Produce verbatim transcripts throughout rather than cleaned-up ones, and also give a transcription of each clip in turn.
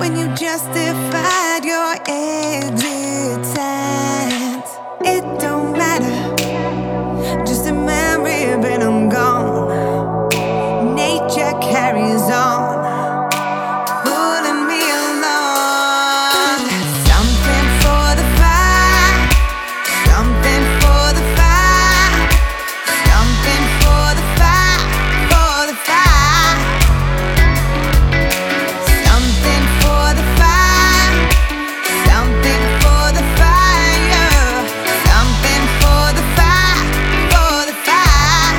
when you justified your existence. It don't matter, just a memory, but I'm gone. Nature carries on, pulling me along. Something for the fire, something for the fire, something for the fire, for the fire. Something for the fire, something for the fire, something for the fire, for the fire.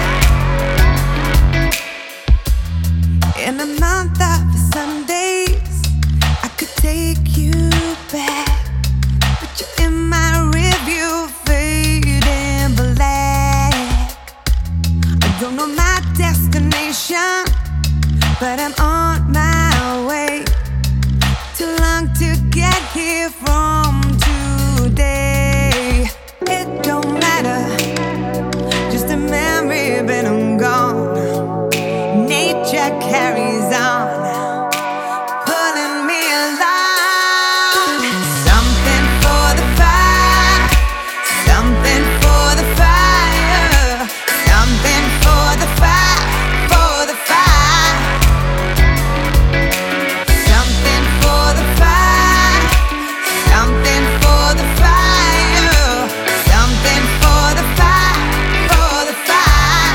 In a month of Sundays, I could take you back, but you're in my rearview, fading black. I don't know my destination, but I'm on my way. Too long to get here from today. It don't matter, just a memory, but I'm gone. Nature carries on, pulling me along. Something for the fire, something for the fire, something for the fire, for the fire. Something for the fire, something for the fire, something for the fire, for the fire.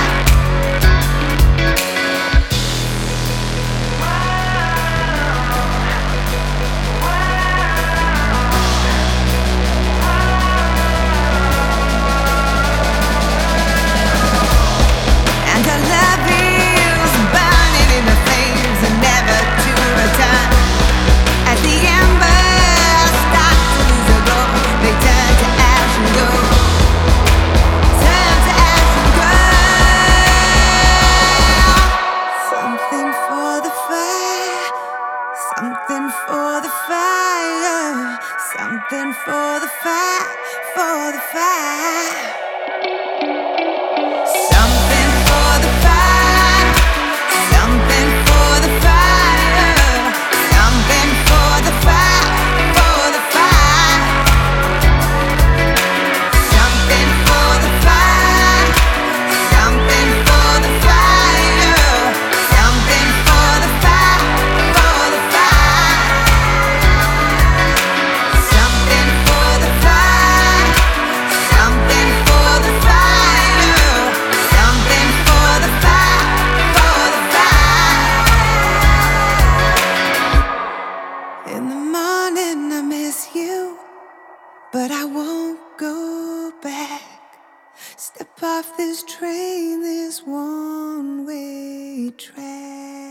And our love is burning in the flames and never to return. As the embers start to lose their glow, they turn to ash and go, turn to ash and go. Something for the fire, something for the fire, something for the fire, for the fire. Something for the fire, something for the fire, something for the fire, for the fire. Something for the fire, something for the fire, something for the fire, for the fire. Something for the fire, something for the fire, something for the fire, for the fire. In the morning I miss you, but I won't go back. Step off this train, this one-way track.